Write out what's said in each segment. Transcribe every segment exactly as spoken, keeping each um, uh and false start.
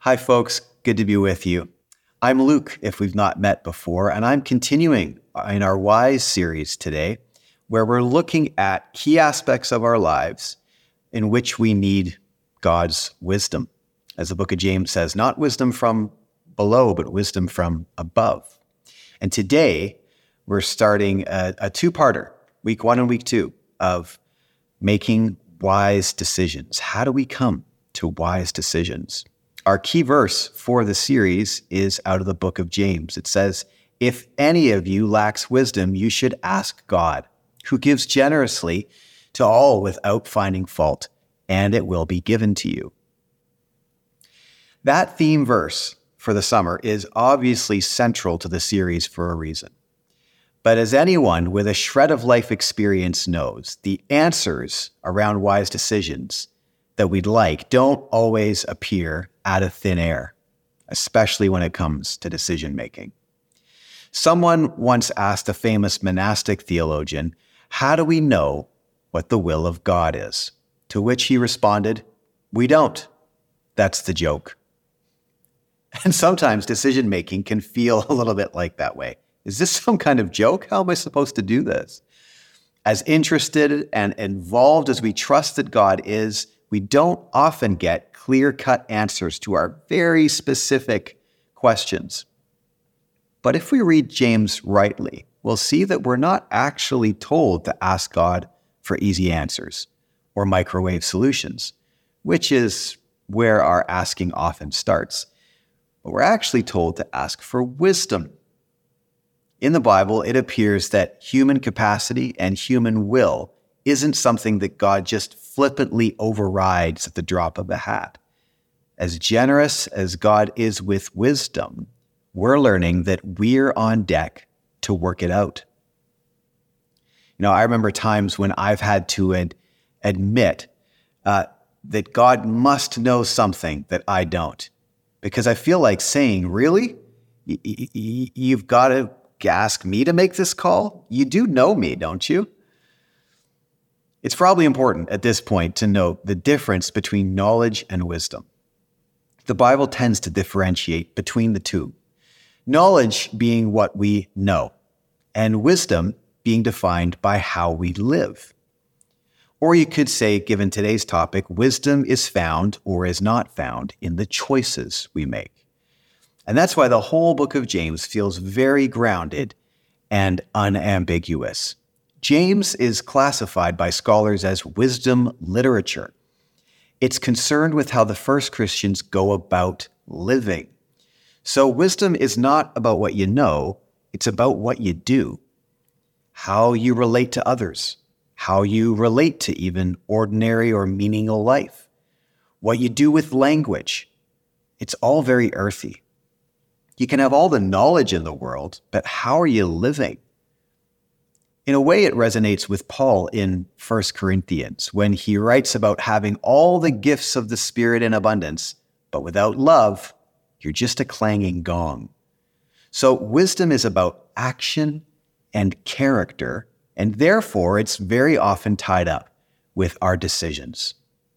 Hi, folks. Good to be with you. I'm Luke, if we've not met before, and I'm continuing in our Wise series today, where we're looking at key aspects of our lives in which we need God's wisdom. As the book of James says, not wisdom from below, but wisdom from above. And today, we're starting a, a two-parter, week one and week two, of making wise decisions. How do we come to wise decisions? Our key verse for the series is out of the book of James. It says, "If any of you lacks wisdom, you should ask God, who gives generously to all without finding fault, and it will be given to you." That theme verse for the summer is obviously central to the series for a reason. But as anyone with a shred of life experience knows, the answers around wise decisions that we'd like don't always appear out of thin air, especially when it comes to decision making. Someone once asked a famous monastic theologian, "How do we know what the will of God is?" To which he responded, "We don't. That's the joke." And sometimes decision making can feel a little bit like that way. Is this some kind of joke? How am I supposed to do this? As interested and involved as we trust that God is, we don't often get clear-cut answers to our very specific questions. But if we read James rightly, we'll see that we're not actually told to ask God for easy answers or microwave solutions, which is where our asking often starts. But we're actually told to ask for wisdom. In the Bible, it appears that human capacity and human will isn't something that God just flippantly overrides at the drop of a hat. As generous as God is with wisdom, we're learning that we're on deck to work it out. You know, I remember times when I've had to ad- admit uh, that God must know something that I don't, because I feel like saying, "Really? Y- y- y- you've got to ask me to make this call? You do know me, don't you?" It's probably important at this point to note the difference between knowledge and wisdom. The Bible tends to differentiate between the two. Knowledge being what we know, and wisdom being defined by how we live. Or you could say, given today's topic, wisdom is found or is not found in the choices we make. And that's why the whole book of James feels very grounded and unambiguous. James is classified by scholars as wisdom literature. It's concerned with how the first Christians go about living. So wisdom is not about what you know, it's about what you do. How you relate to others, how you relate to even ordinary or meaningless life, what you do with language. It's all very earthy. You can have all the knowledge in the world, but how are you living? In a way, it resonates with Paul in First Corinthians when he writes about having all the gifts of the Spirit in abundance, but without love, you're just a clanging gong. So wisdom is about action and character, and therefore it's very often tied up with our decisions.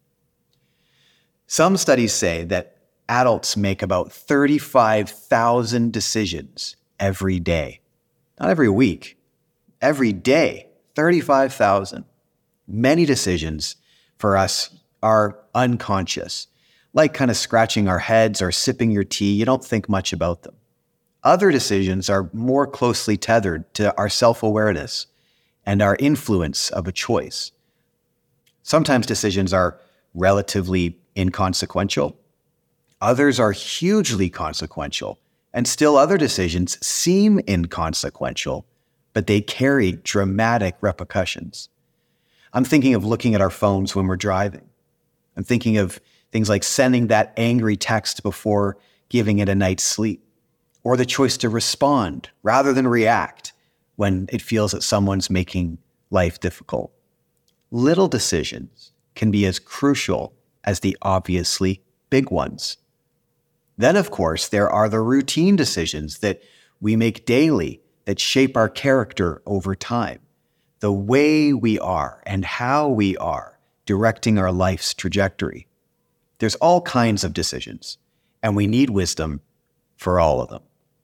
Some studies say that adults make about thirty-five thousand decisions every day. Not every week. Every day, thirty-five thousand. Many decisions for us are unconscious, like kind of scratching our heads or sipping your tea. You don't think much about them. Other decisions are more closely tethered to our self-awareness and our influence of a choice. Sometimes decisions are relatively inconsequential. Others are hugely consequential, and still other decisions seem inconsequential, but they carry dramatic repercussions. I'm thinking of looking at our phones when we're driving. I'm thinking of things like sending that angry text before giving it a night's sleep, or the choice to respond rather than react when it feels that someone's making life difficult. Little decisions can be as crucial as the obviously big ones. Then, of course, there are the routine decisions that we make daily that shape our character over time, the way we are and how we are directing our life's trajectory. There's all kinds of decisions, and we need wisdom for all of them.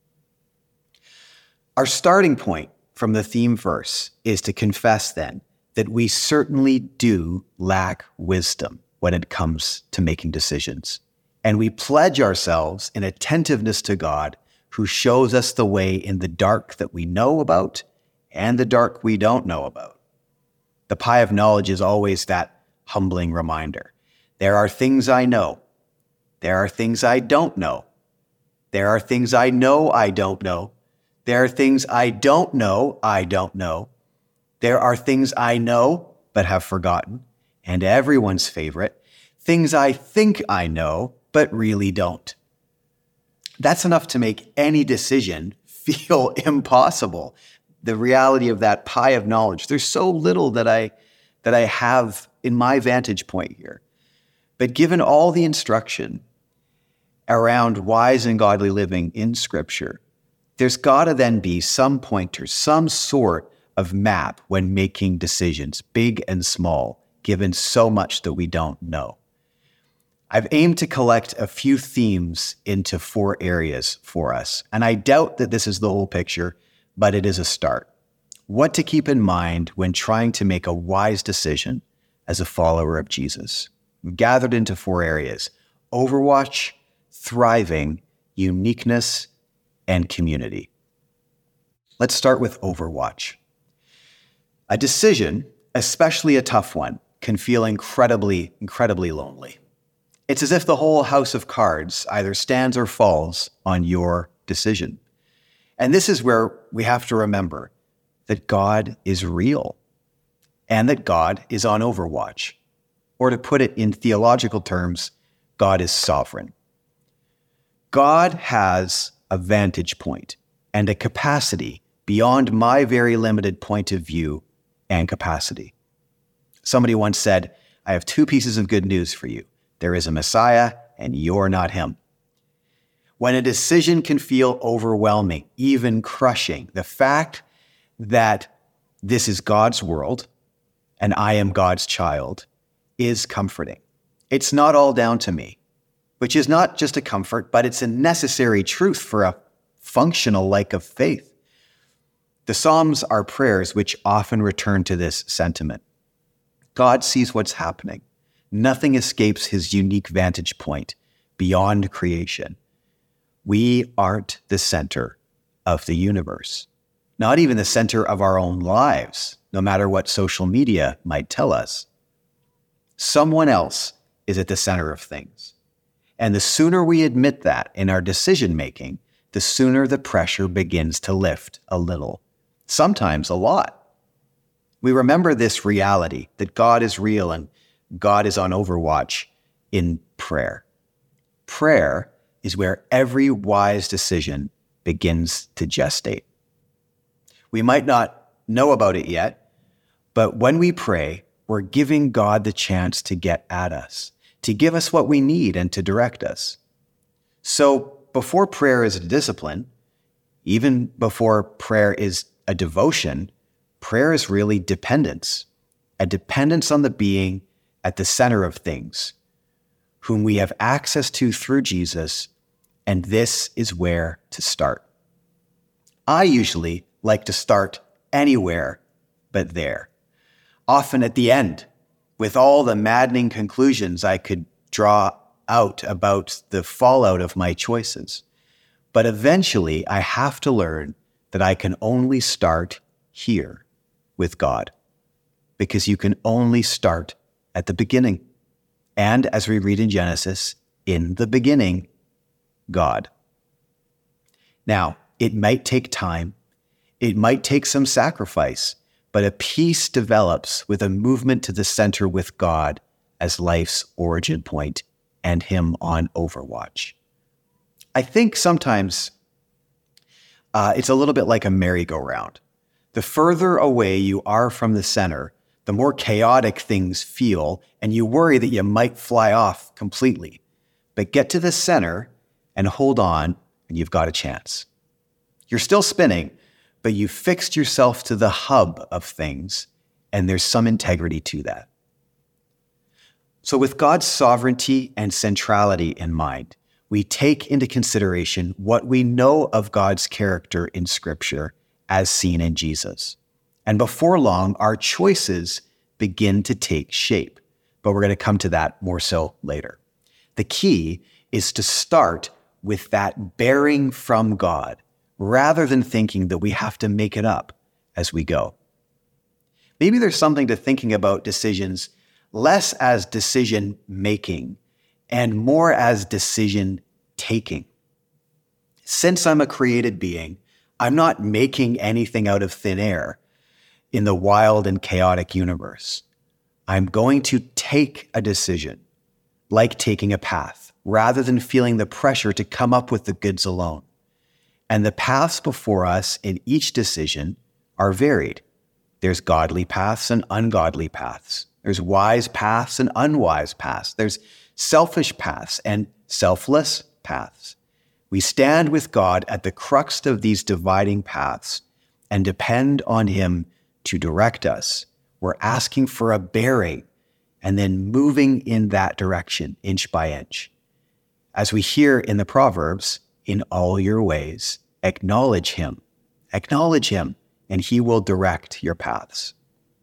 Our starting point from the theme verse is to confess then that we certainly do lack wisdom when it comes to making decisions. And we pledge ourselves in attentiveness to God, who shows us the way in the dark that we know about and the dark we don't know about. The pie of knowledge is always that humbling reminder. There are things I know. There are things I don't know. There are things I know I don't know. There are things I don't know I don't know. There are things I know but have forgotten. And everyone's favorite, things I think I know but really don't. That's enough to make any decision feel impossible. The reality of that pie of knowledge. There's so little that I that I have in my vantage point here. But given all the instruction around wise and godly living in Scripture, there's got to then be some pointer, some sort of map when making decisions, big and small, given so much that we don't know. I've aimed to collect a few themes into four areas for us, and I doubt that this is the whole picture, but it is a start. What to keep in mind when trying to make a wise decision as a follower of Jesus. Gathered into four areas: Overwatch, thriving, uniqueness, and community. Let's start with Overwatch. A decision, especially a tough one, can feel incredibly, incredibly lonely. It's as if the whole house of cards either stands or falls on your decision. And this is where we have to remember that God is real and that God is on Overwatch. Or to put it in theological terms, God is sovereign. God has a vantage point and a capacity beyond my very limited point of view and capacity. Somebody once said, I have two pieces of good news for you. There is a Messiah, and you're not him. When a decision can feel overwhelming, even crushing, the fact that this is God's world and I am God's child is comforting. It's not all down to me, which is not just a comfort, but it's a necessary truth for a functional life of faith. The Psalms are prayers which often return to this sentiment. God sees what's happening. Nothing escapes his unique vantage point beyond creation. We aren't the center of the universe, not even the center of our own lives, no matter what social media might tell us. Someone else is at the center of things. And the sooner we admit that in our decision-making, the sooner the pressure begins to lift a little, sometimes a lot. We remember this reality that God is real and God is on Overwatch in prayer. Prayer is where every wise decision begins to gestate. We might not know about it yet, but when we pray, we're giving God the chance to get at us, to give us what we need and to direct us. So before prayer is a discipline, even before prayer is a devotion, prayer is really dependence, a dependence on the being at the center of things, whom we have access to through Jesus, and this is where to start. I usually like to start anywhere but there, often at the end, with all the maddening conclusions I could draw out about the fallout of my choices. But eventually, I have to learn that I can only start here with God, because you can only start at the beginning. And as we read in Genesis, in the beginning, God. Now, it might take time. It might take some sacrifice, but a peace develops with a movement to the center with God as life's origin point and him on Overwatch. I think sometimes uh, it's a little bit like a merry-go-round. The further away you are from the center, the more chaotic things feel, and you worry that you might fly off completely. But get to the center and hold on, and you've got a chance. You're still spinning, but you fixed yourself to the hub of things, and there's some integrity to that. So with God's sovereignty and centrality in mind, we take into consideration what we know of God's character in Scripture as seen in Jesus. And before long, our choices begin to take shape. But we're going to come to that more so later. The key is to start with that bearing from God, rather than thinking that we have to make it up as we go. Maybe there's something to thinking about decisions less as decision making and more as decision taking. Since I'm a created being, I'm not making anything out of thin air in the wild and chaotic universe. I'm going to take a decision, like taking a path, rather than feeling the pressure to come up with the goods alone. And the paths before us in each decision are varied. There's godly paths and ungodly paths. There's wise paths and unwise paths. There's selfish paths and selfless paths. We stand with God at the crux of these dividing paths and depend on Him to direct us. We're asking for a bearing and then moving in that direction inch by inch. As we hear in the Proverbs, in all your ways, acknowledge Him. Acknowledge Him, and He will direct your paths.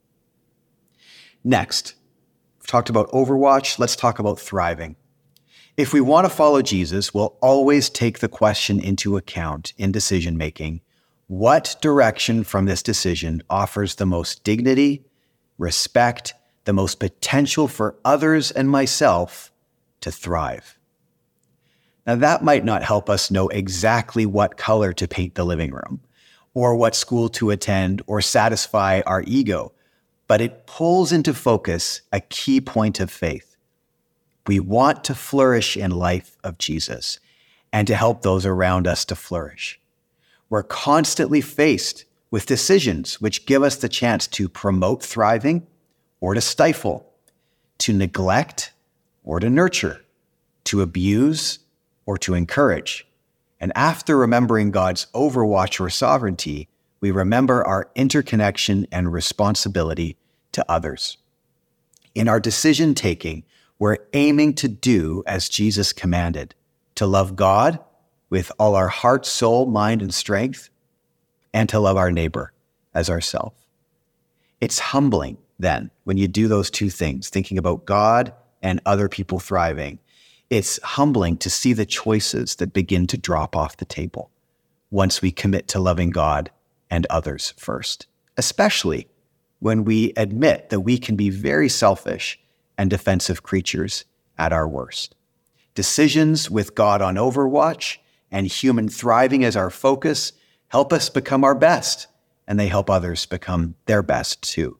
Next, we've talked about Overwatch. Let's talk about thriving. If we want to follow Jesus, we'll always take the question into account in decision making. What direction from this decision offers the most dignity, respect, the most potential for others and myself to thrive? Now, that might not help us know exactly what color to paint the living room, or what school to attend, or satisfy our ego, but it pulls into focus a key point of faith. We want to flourish in life of Jesus and to help those around us to flourish. We're constantly faced with decisions which give us the chance to promote thriving or to stifle, to neglect or to nurture, to abuse or to encourage. And after remembering God's overwatch or sovereignty, we remember our interconnection and responsibility to others. In our decision-taking, we're aiming to do as Jesus commanded, to love God with all our heart, soul, mind, and strength, and to love our neighbor as ourselves. It's humbling, then, when you do those two things, thinking about God and other people thriving. It's humbling to see the choices that begin to drop off the table once we commit to loving God and others first, especially when we admit that we can be very selfish and defensive creatures at our worst. Decisions with God on overwatch and human thriving as our focus help us become our best, and they help others become their best too.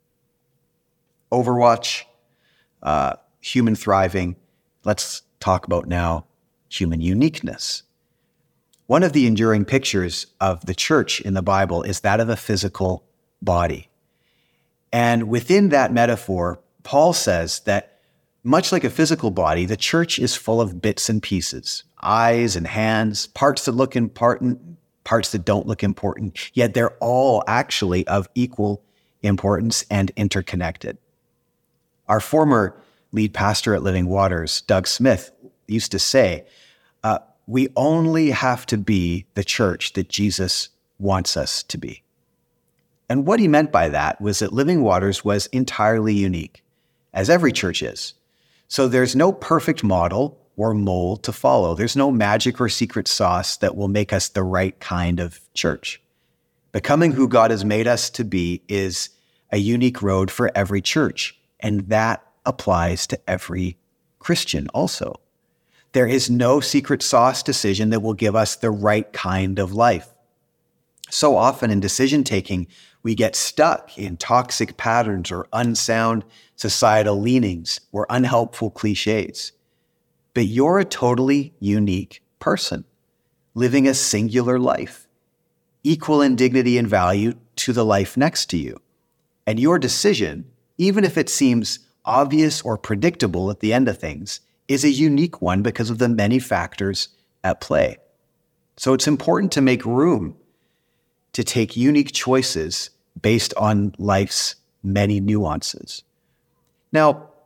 Overwatch, uh, human thriving. Let's talk about now human uniqueness. One of the enduring pictures of the church in the Bible is that of a physical body. And within that metaphor, Paul says that much like a physical body, the church is full of bits and pieces, eyes and hands, parts that look important, parts that don't look important, yet they're all actually of equal importance and interconnected. Our former lead pastor at Living Waters, Doug Smith, used to say, uh, we only have to be the church that Jesus wants us to be. And what he meant by that was that Living Waters was entirely unique, as every church is. So there's no perfect model or mold to follow. There's no magic or secret sauce that will make us the right kind of church. Becoming who God has made us to be is a unique road for every church, and that applies to every Christian also. There is no secret sauce decision that will give us the right kind of life. So often in decision-taking, we get stuck in toxic patterns or unsound societal leanings or unhelpful cliches. But you're a totally unique person, living a singular life, equal in dignity and value to the life next to you. And your decision, even if it seems obvious or predictable at the end of things, is a unique one because of the many factors at play. So it's important to make room to take unique choices based on life's many nuances. Now,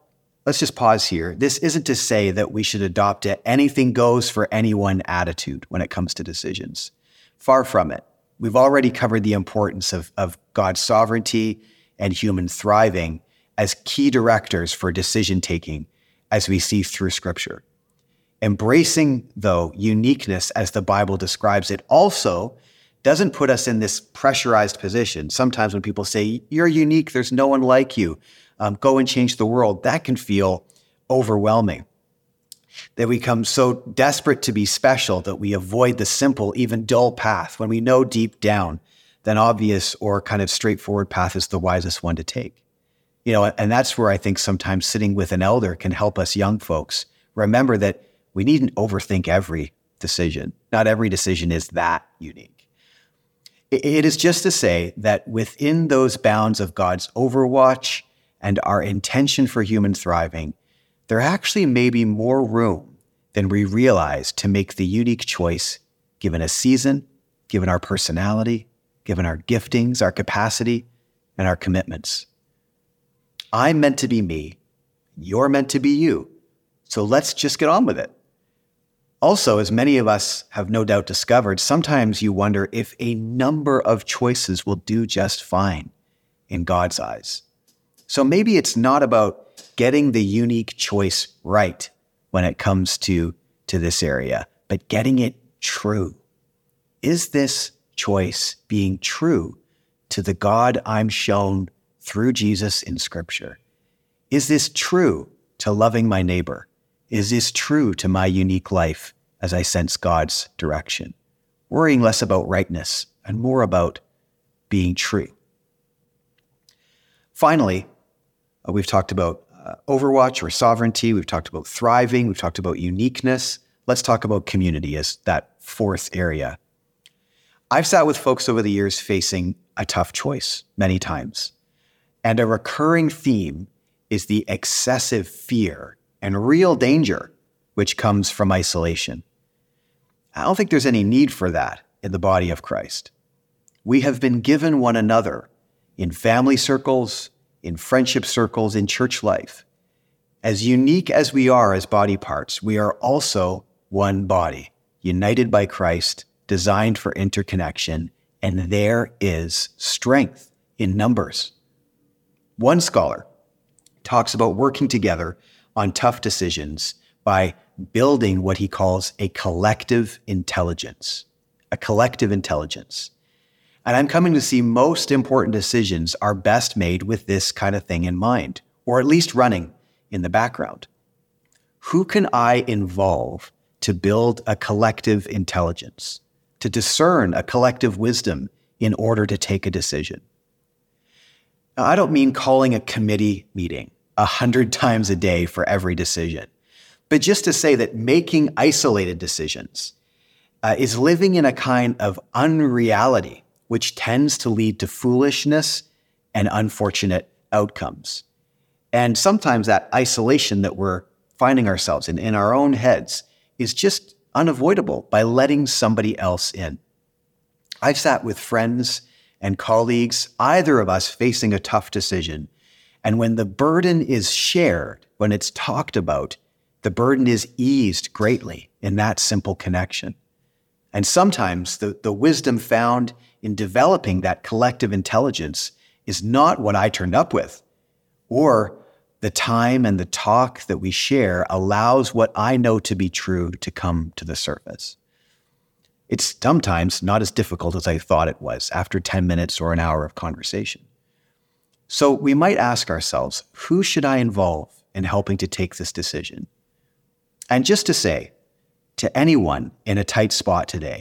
let's just pause here. This isn't to say that we should adopt a anything goes for anyone attitude when it comes to decisions. Far from it. We've already covered the importance of, of God's sovereignty and human thriving as key directors for decision-taking as we see through Scripture. Embracing, though, uniqueness as the Bible describes it also doesn't put us in this pressurized position. Sometimes when people say, you're unique, there's no one like you, um, go and change the world, that can feel overwhelming. That we become so desperate to be special that we avoid the simple, even dull path when we know deep down that an obvious or kind of straightforward path is the wisest one to take. You know, and that's where I think sometimes sitting with an elder can help us young folks remember that we needn't overthink every decision. Not every decision is that unique. It is just to say that within those bounds of God's overwatch and our intention for human thriving, there actually may be more room than we realize to make the unique choice given a season, given our personality, given our giftings, our capacity, and our commitments. I'm meant to be me. You're meant to be you. So let's just get on with it. Also, as many of us have no doubt discovered, sometimes you wonder if a number of choices will do just fine in God's eyes. So maybe it's not about getting the unique choice right when it comes to, to this area, but getting it true. Is this choice being true to the God I'm shown through Jesus in Scripture? Is this true to loving my neighbor? Is this true to my unique life as I sense God's direction? Worrying less about rightness and more about being true. Finally, uh, we've talked about uh, overwatch or sovereignty. We've talked about thriving. We've talked about uniqueness. Let's talk about community as that fourth area. I've sat with folks over the years facing a tough choice many times. And a recurring theme is the excessive fear and real danger which comes from isolation. I don't think there's any need for that in the body of Christ. We have been given one another in family circles, in friendship circles, in church life. As unique as we are as body parts, we are also one body, united by Christ, designed for interconnection, and there is strength in numbers. One scholar talks about working together on tough decisions by building what he calls a collective intelligence, a collective intelligence. And I'm coming to see most important decisions are best made with this kind of thing in mind, or at least running in the background. Who can I involve to build a collective intelligence, to discern a collective wisdom in order to take a decision? Now, I don't mean calling a committee meeting a hundred times a day for every decision, but just to say that making isolated decisions uh, is living in a kind of unreality, which tends to lead to foolishness and unfortunate outcomes. And sometimes that isolation that we're finding ourselves in, in our own heads, is just unavoidable by letting somebody else in. I've sat with friends and colleagues, either of us facing a tough decision, and when the burden is shared, when it's talked about, the burden is eased greatly in that simple connection. And sometimes the, the wisdom found in developing that collective intelligence is not what I turned up with, or the time and the talk that we share allows what I know to be true to come to the surface. It's sometimes not as difficult as I thought it was after ten minutes or an hour of conversation. So we might ask ourselves, who should I involve in helping to take this decision? And just to say, to anyone in a tight spot today,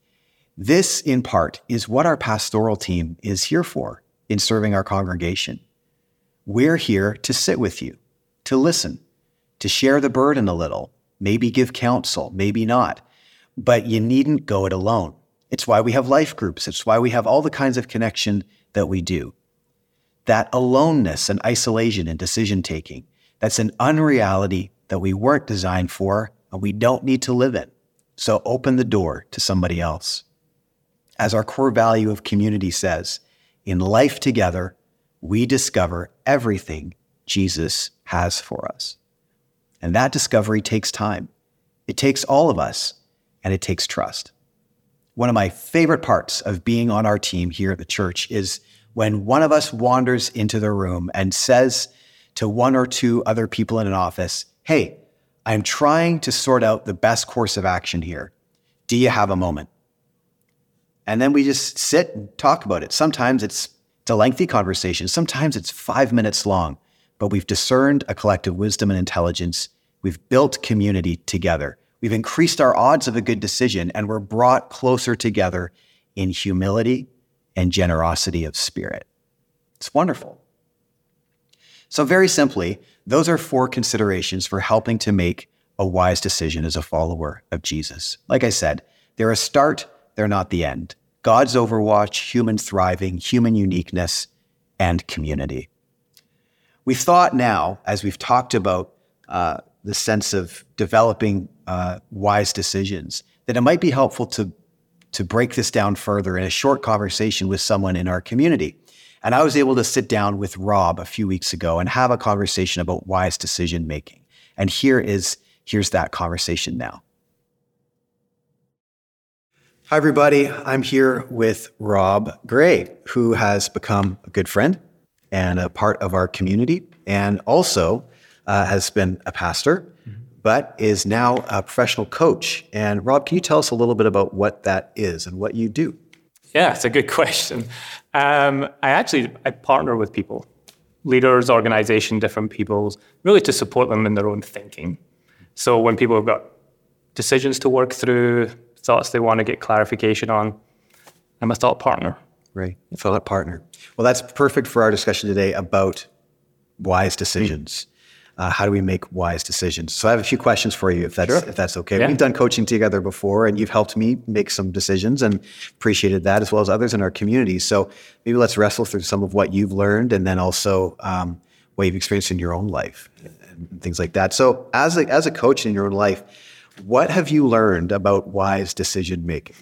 this in part is what our pastoral team is here for in serving our congregation. We're here to sit with you, to listen, to share the burden a little, maybe give counsel, maybe not, but you needn't go it alone. It's why we have life groups. It's why we have all the kinds of connection that we do. That aloneness and isolation in decision-taking, that's an unreality that we weren't designed for and we don't need to live in. So open the door to somebody else. As our core value of community says, in life together, we discover everything Jesus has for us. And that discovery takes time. It takes all of us, and it takes trust. One of my favorite parts of being on our team here at the church is when one of us wanders into the room and says to one or two other people in an office, hey, I'm trying to sort out the best course of action here. Do you have a moment? And then we just sit and talk about it. Sometimes it's, it's a lengthy conversation. Sometimes it's five minutes long, but we've discerned a collective wisdom and intelligence. We've built community together. We've increased our odds of a good decision, and we're brought closer together in humility and generosity of spirit. It's wonderful. So very simply, those are four considerations for helping to make a wise decision as a follower of Jesus. Like I said, they're a start, they're not the end. God's overwatch, human thriving, human uniqueness, and community. We thought now, as we've talked about uh, the sense of developing uh, wise decisions, that it might be helpful to, to break this down further in a short conversation with someone in our community. And I was able to sit down with Rob a few weeks ago and have a conversation about wise decision making. And here is here's that conversation now. Hi, everybody. I'm here with Rob Gray, who has become a good friend and a part of our community, and also uh, has been a pastor, mm-hmm. but is now a professional coach. And Rob, can you tell us a little bit about what that is and what you do? Yeah, it's a good question. Um, I actually, I partner with people, leaders, organization, different people, really to support them in their own thinking. So when people have got decisions to work through, thoughts they want to get clarification on, I'm a thought partner. Right, a thought partner. Well, that's perfect for our discussion today about wise decisions. Uh, how do we make wise decisions? So I have a few questions for you, if that's, sure. if that's okay. Yeah. We've done coaching together before, and you've helped me make some decisions, and appreciated that, as well as others in our community. So maybe let's wrestle through some of what you've learned, and then also um, what you've experienced in your own life, and things like that. So as a, as a coach in your own life, what have you learned about wise decision making?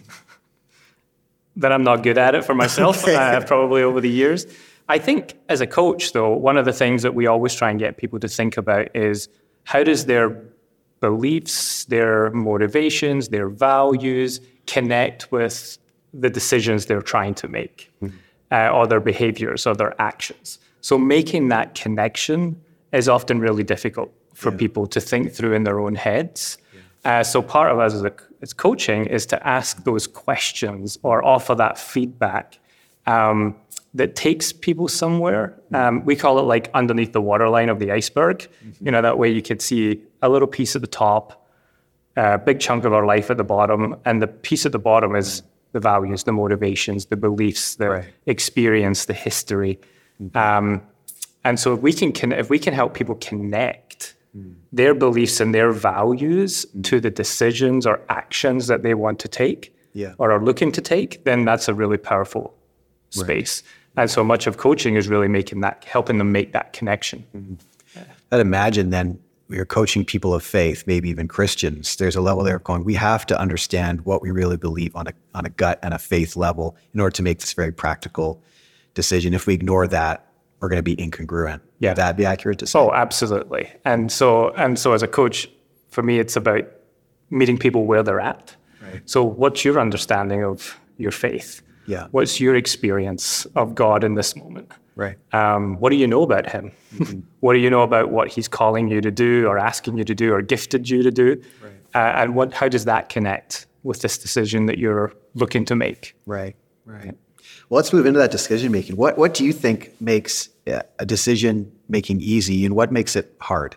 That I'm not good at it for myself, okay. uh, probably over the years. I think as a coach, though, one of the things that we always try and get people to think about is how does their beliefs, their motivations, their values connect with the decisions they're trying to make, mm-hmm. uh, or their behaviors or their actions. So making that connection is often really difficult for yeah. people to think through in their own heads. Yeah. Uh, so part of us as, a, as coaching is to ask those questions or offer that feedback um, that takes people somewhere. Um, we call it like underneath the waterline of the iceberg. Mm-hmm. You know, that way you could see a little piece at the top, a big chunk of our life at the bottom, and the piece at the bottom is the values, the motivations, the beliefs, the right. experience, the history. Mm-hmm. Um, and so if we can, con- if we can help people connect mm. their beliefs and their values mm. to the decisions or actions that they want to take yeah. or are looking to take, then that's a really powerful space. Right. And so much of coaching is really making that, helping them make that connection. Mm-hmm. Yeah. I'd imagine then we're coaching people of faith, maybe even Christians. There's a level there of going, we have to understand what we really believe on a on a gut and a faith level in order to make this very practical decision. If we ignore that, we're going to be incongruent. Yeah. Would that be accurate to say? Oh, absolutely. And so and so as a coach, for me, it's about meeting people where they're at. Right. So what's your understanding of your faith? Yeah. What's your experience of God in this moment? Right. Um, what do you know about him? Mm-hmm. What do you know about what he's calling you to do or asking you to do or gifted you to do? Right. Uh, and what? How does that connect with this decision that you're looking to make? Right, right. Well, let's move into that decision making. What What do you think makes a decision making easy, and what makes it hard?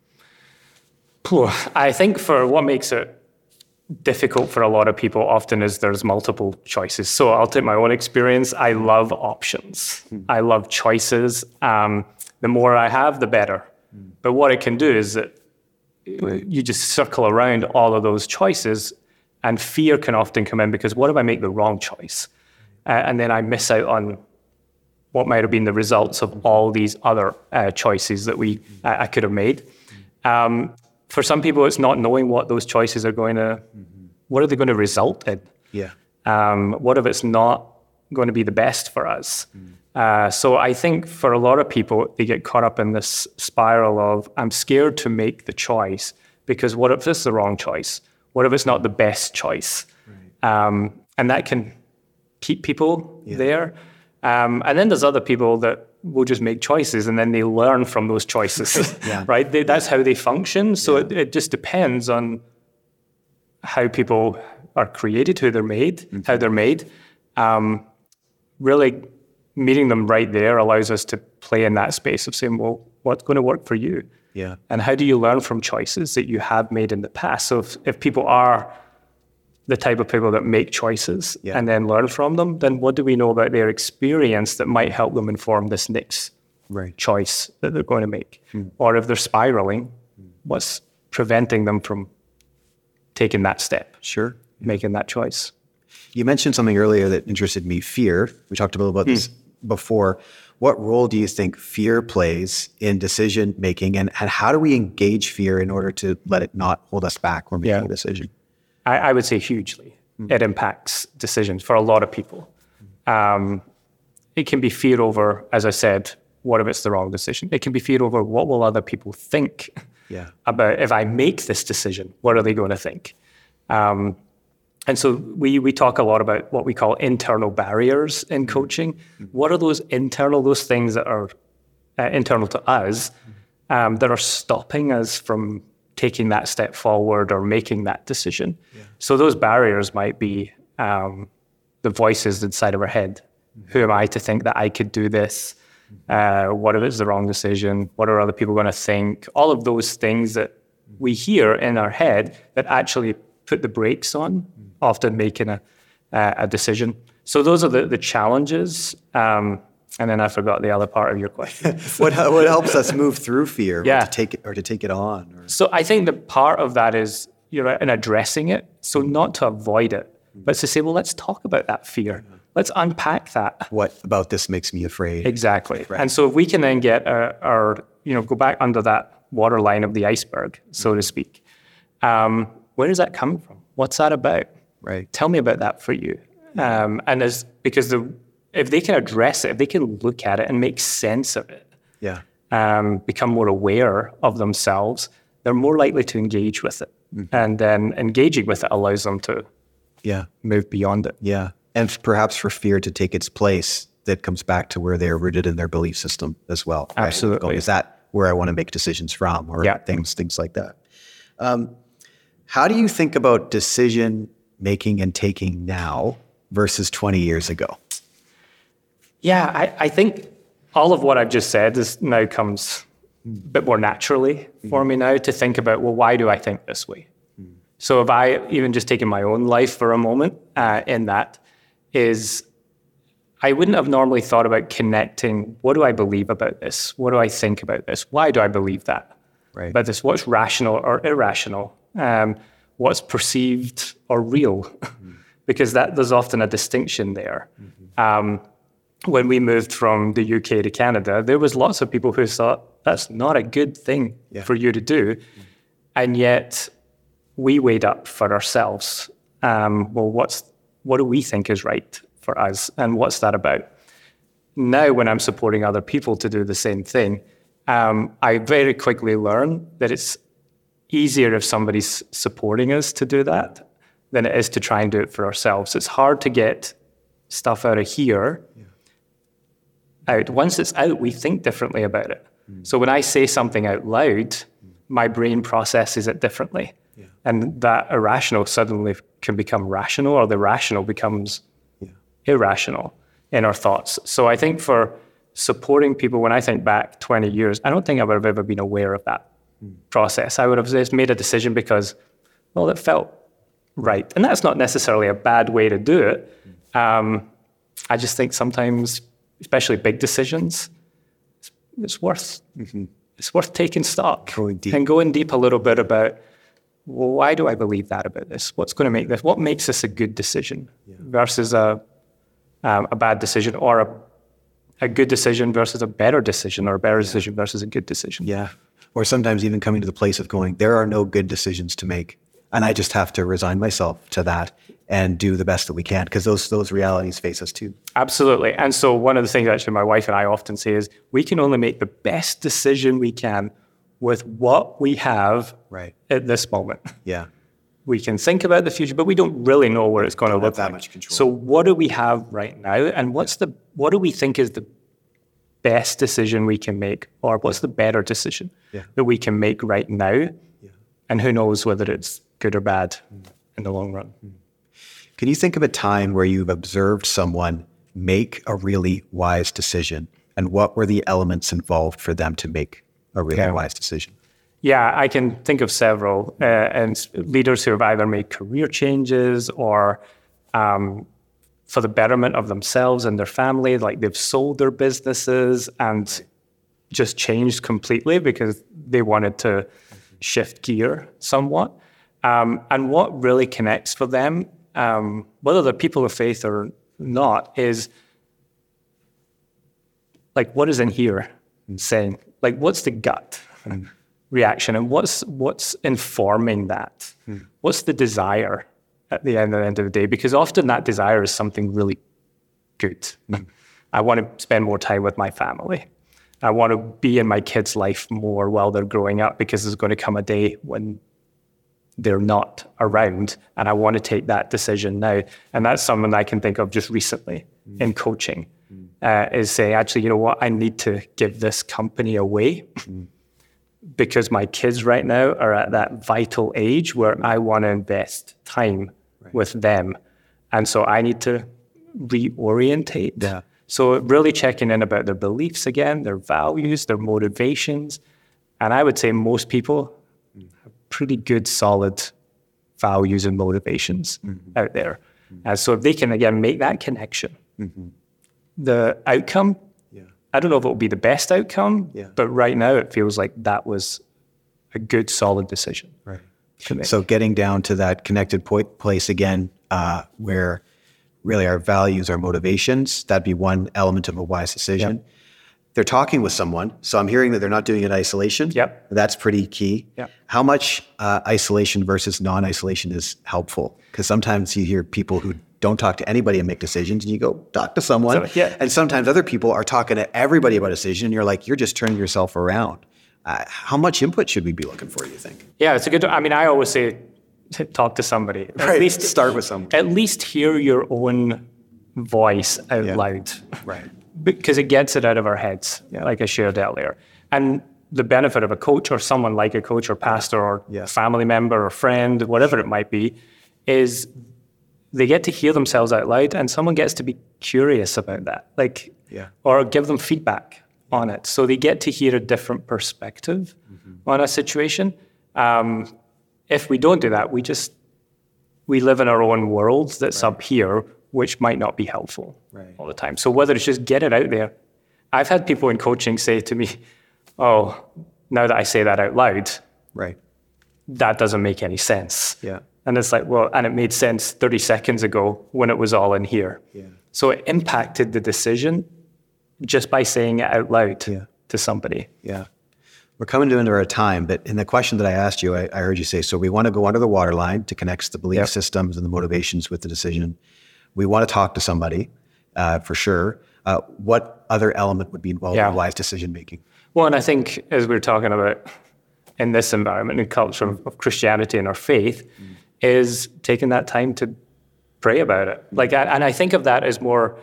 I think for what makes it difficult for a lot of people often is there's multiple choices. So I'll take my own experience. I love options. Mm. I love choices. Um, the more I have, the better. Mm. But what it can do is that you just circle around all of those choices, and fear can often come in because what if I make the wrong choice? Uh, and then I miss out on what might have been the results of all these other uh, choices that we uh, I could have made. Um, For some people, it's not knowing what those choices are going to, mm-hmm. what are they going to result in? Yeah. Um, what if it's not going to be the best for us? Mm. Uh, so I think for a lot of people, they get caught up in this spiral of, I'm scared to make the choice because what if it's the wrong choice? What if it's not the best choice? Right. Um, and that can keep people yeah. there. Um, and then there's other people that will just make choices and then they learn from those choices, yeah. right? They, that's how they function. So yeah. it, it just depends on how people are created, who they're made, mm-hmm. how they're made. Um, really meeting them right there allows us to play in that space of saying, well, what's going to work for you? Yeah. And how do you learn from choices that you have made in the past? So if, if people are the type of people that make choices yeah. and then learn from them, then what do we know about their experience that might help them inform this next right. choice that they're going to make? Hmm. Or if they're spiraling, hmm. what's preventing them from taking that step? Sure. Making that choice. You mentioned something earlier that interested me, fear. We talked a little about hmm. this before. What role do you think fear plays in decision making, and, and how do we engage fear in order to let it not hold us back when making yeah. a decision? I, I would say hugely. Mm. It impacts decisions for a lot of people. Mm. Um, it can be fear over, as I said, what if it's the wrong decision? It can be fear over what will other people think yeah. about if I make this decision, what are they going to think? Um, and so we we talk a lot about what we call internal barriers in coaching. Mm. What are those internal, those things that are uh, internal to us um, that are stopping us from taking that step forward or making that decision? Yeah. So those barriers might be um, the voices inside of our head. Mm-hmm. Who am I to think that I could do this? Mm-hmm. Uh, what if it's the wrong decision? What are other people going to think? All of those things that mm-hmm. we hear in our head that actually put the brakes on, mm-hmm. often making a, uh, a decision. So those are the, the challenges. Um, And then I forgot the other part of your question. what what helps us move through fear, yeah. or to take it or to take it on? Or... So I think the part of that is you're in addressing it. So not to avoid it, but to say, well, let's talk about that fear. Yeah. Let's unpack that. What about this makes me afraid? Exactly. Right. And so if we can then get our, our, you know, go back under that waterline of the iceberg, so mm-hmm. to speak. Um, where is that coming from? What's that about? Right. Tell me about that for you. Um, and as because the if they can address it, if they can look at it and make sense of it, yeah, um, become more aware of themselves, they're more likely to engage with it. Mm-hmm. And then engaging with it allows them to yeah. move beyond it. Yeah. And f- perhaps for fear to take its place, that comes back to where they're rooted in their belief system as well. Right? Absolutely. Going, is that where I want to make decisions from, or yeah. things, things like that? Um, how do you think about decision making and taking now versus twenty years ago? Yeah, I, I think all of what I've just said is now comes a bit more naturally mm-hmm. for me now to think about, well, why do I think this way? Mm-hmm. So if I even just taking my own life for a moment uh, in that is I wouldn't have normally thought about connecting, what do I believe about this? What do I think about this? Why do I believe that? Right. About this, what's rational or irrational? Um, what's perceived or real? Mm-hmm. Because that there's often a distinction there. Mm-hmm. Um, When we moved from the U K to Canada, there was lots of people who thought that's not a good thing yeah. for you to do. Mm-hmm. And yet we weighed up for ourselves. Um, well, what's what do we think is right for us? And what's that about? Now, when I'm supporting other people to do the same thing, um, I very quickly learn that it's easier if somebody's supporting us to do that than it is to try and do it for ourselves. It's hard to get stuff out of here. Yeah. Out. Once it's out, we think differently about it. Mm. So when I say something out loud, mm. my brain processes it differently. Yeah. And that irrational suddenly can become rational, or the rational becomes yeah. irrational in our thoughts. So I think for supporting people, when I think back twenty years, I don't think I would have ever been aware of that mm. process. I would have just made a decision because, well, it felt right. And that's not necessarily a bad way to do it. Mm. Um, I just think sometimes, especially big decisions, it's, it's worth mm-hmm. it's worth taking stock going deep. and going deep a little bit about, well, why do I believe that about this? What's going to make this? What makes this a good decision yeah. versus a um, a bad decision, or a a good decision versus a better decision, or a better yeah. decision versus a good decision? Yeah. Or sometimes even coming to the place of going, there are no good decisions to make, and I just have to resign myself to that and do the best that we can, because those those realities face us too. Absolutely. And so one of the things actually my wife and I often say is we can only make the best decision we can with what we have right at this moment. Yeah. We can think about the future, but we don't really know where it's going to look that like. much control. So what do we have right now? And what's the what do we think is the best decision we can make? Or what's the better decision yeah. that we can make right now? Yeah. And who knows whether it's good or bad mm. in the long run. Mm. Can you think of a time where you've observed someone make a really wise decision? And what were the elements involved for them to make a really yeah. wise decision? Yeah, I can think of several uh, and leaders who have either made career changes or um, for the betterment of themselves and their family, like they've sold their businesses and right. just changed completely because they wanted to mm-hmm. shift gear somewhat. Um, and what really connects for them, um, whether they're people of faith or not, is like, what is in here mm-hmm. saying? Like, what's the gut? Mm-hmm. reaction, and what's what's informing that? Hmm. What's the desire at the end, at the end of the day? Because often that desire is something really good. Hmm. I want to spend more time with my family. I want to be in my kids' life more while they're growing up, because there's going to come a day when they're not around, and I want to take that decision now. And that's something I can think of just recently hmm. in coaching, hmm. uh, is saying, actually, you know what, I need to give this company away. Hmm. Because my kids right now are at that vital age where I want to invest time right. with them. And so I need to reorientate. Yeah. So really checking in about their beliefs again, their values, their motivations. And I would say most people mm. have pretty good, solid values and motivations mm-hmm. out there. Mm-hmm. And so if they can, again, make that connection, mm-hmm. the outcome, I don't know if it will be the best outcome, yeah. but right now it feels like that was a good, solid decision. Right. So getting down to that connected point place again, uh, where really our values, our motivations, that'd be one element of a wise decision. Yep. They're talking with someone, so I'm hearing that they're not doing it in isolation. Yep. That's pretty key. Yep. How much uh, isolation versus non-isolation is helpful? Because sometimes you hear people who don't talk to anybody and make decisions, and you go, talk to someone. So, yeah. And sometimes other people are talking to everybody about a decision, and you're like, you're just turning yourself around. Uh, how much input should we be looking for, you think? Yeah, it's a good, I mean, I always say, talk to somebody. At right, least start with someone. At least hear your own voice out yeah. loud. Right. Because it gets it out of our heads, yeah. like I shared earlier. And the benefit of a coach or someone like a coach or pastor or yeah. family member or friend, whatever it might be, is they get to hear themselves out loud, and someone gets to be curious about that, like, yeah. or give them feedback yeah. on it. So they get to hear a different perspective mm-hmm. on a situation. Um, if we don't do that, we just, we live in our own world that's right. up here, which might not be helpful right. all the time. So whether it's just get it out there. I've had people in coaching say to me, oh, now that I say that out loud, right, that doesn't make any sense. Yeah. And it's like, well, and it made sense thirty seconds ago when it was all in here. Yeah. So it impacted the decision just by saying it out loud yeah. to somebody. Yeah. We're coming to into our time, but in the question that I asked you, I, I heard you say, so we want to go under the waterline to connect the belief yep. systems and the motivations with the decision. We want to talk to somebody, uh, for sure. Uh, what other element would be involved yeah. in wise decision-making? Well, and I think as we're talking about in this environment and culture of, of Christianity and our faith, mm. is taking that time to pray about it. Like, and I think of that as more,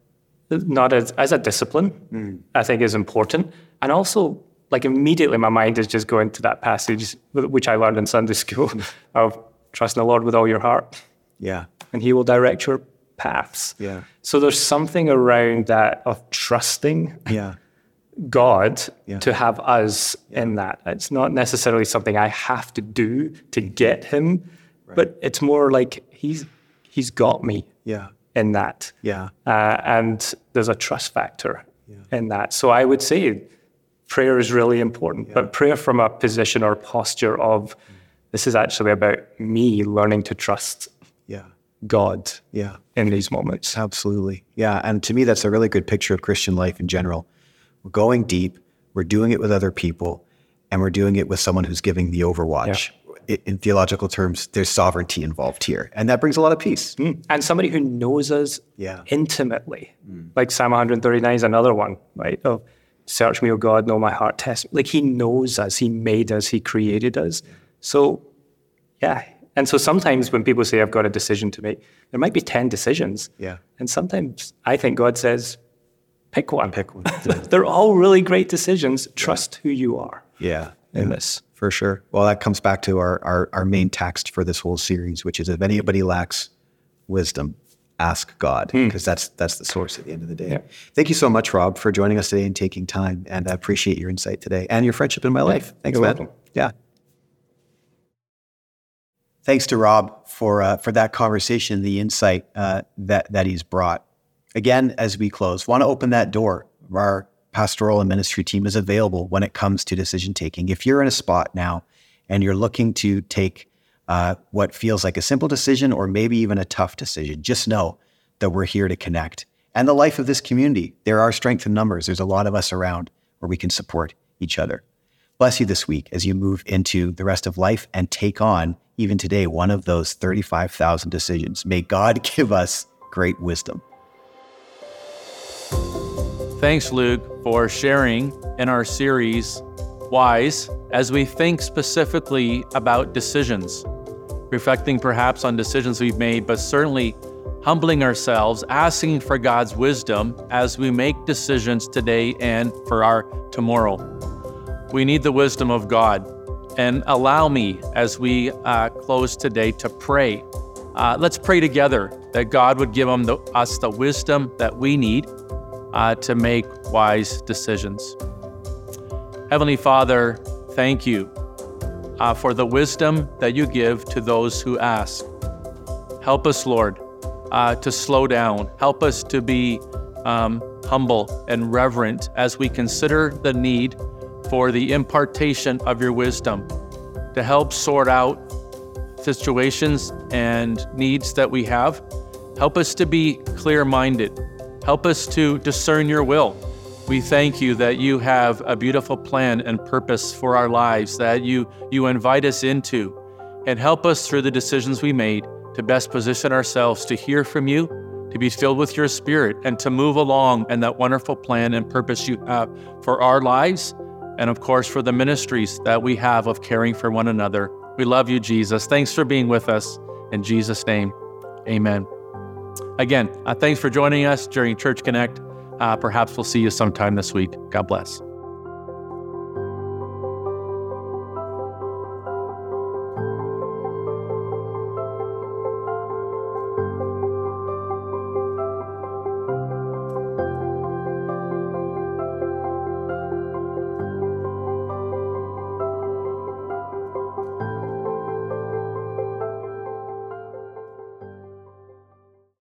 not as, as a discipline, mm. I think is important. And also, like immediately my mind is just going to that passage, which I learned in Sunday school, of trust in the Lord with all your heart. Yeah. And he will direct your paths. Yeah. So there's something around that of trusting yeah. God yeah. to have us yeah. in that. It's not necessarily something I have to do to get him, right. but it's more like he's he's got me yeah. in that. Yeah. Uh, and there's a trust factor yeah. in that. So I would say prayer is really important, yeah. but prayer from a position or posture of, this is actually about me learning to trust yeah. God yeah. in these moments. Absolutely. Yeah. And to me, that's a really good picture of Christian life in general. We're going deep, we're doing it with other people, and we're doing it with someone who's giving the overwatch. Yeah. in theological terms, there's sovereignty involved here. And that brings a lot of peace. Mm. And somebody who knows us yeah. intimately. Mm. Like Psalm one thirty-nine is another one, right? Oh, search me, O God, know my heart, test me. Like he knows us, he made us, he created us. Yeah. So, yeah. And so sometimes when people say, I've got a decision to make, there might be ten decisions. Yeah. And sometimes I think God says, pick one. Pick one. They're all really great decisions. Trust who you are. Yeah. In yeah, this. For sure. Well, that comes back to our, our, our main text for this whole series, which is if anybody lacks wisdom, ask God, because hmm. that's that's the source at the end of the day. Yeah. Thank you so much, Rob, for joining us today and taking time. And I appreciate your insight today and your friendship in my yeah. life. Thanks, You're man. Welcome. Yeah. Thanks to Rob for uh, for that conversation, the insight uh, that that he's brought. Again, as we close, want to open that door. Our pastoral and ministry team is available when it comes to decision taking. If you're in a spot now and you're looking to take uh, what feels like a simple decision or maybe even a tough decision, just know that we're here to connect. And the life of this community, there are strength in numbers. There's a lot of us around where we can support each other. Bless you this week as you move into the rest of life and take on, even today, one of those thirty-five thousand decisions. May God give us great wisdom. Thanks, Luke, for sharing in our series, Wise, as we think specifically about decisions, reflecting perhaps on decisions we've made, but certainly humbling ourselves, asking for God's wisdom as we make decisions today and for our tomorrow. We need the wisdom of God. And allow me, as we uh, close today, to pray. Uh, let's pray together that God would give them the, us the wisdom that we need uh, to make wise decisions. Heavenly Father, thank you uh, for the wisdom that you give to those who ask. Help us, Lord, uh, to slow down. Help us to be um, humble and reverent as we consider the need for the impartation of your wisdom to help sort out situations and needs that we have. Help us to be clear-minded. Help us to discern your will. We thank you that you have a beautiful plan and purpose for our lives that you, you invite us into, and help us through the decisions we made to best position ourselves to hear from you, to be filled with your Spirit, and to move along in that wonderful plan and purpose you have for our lives, and of course for the ministries that we have of caring for one another. We love you, Jesus. Thanks for being with us. In Jesus' name, amen. Again, uh, thanks for joining us during Church Connect. Uh, perhaps we'll see you sometime this week. God bless.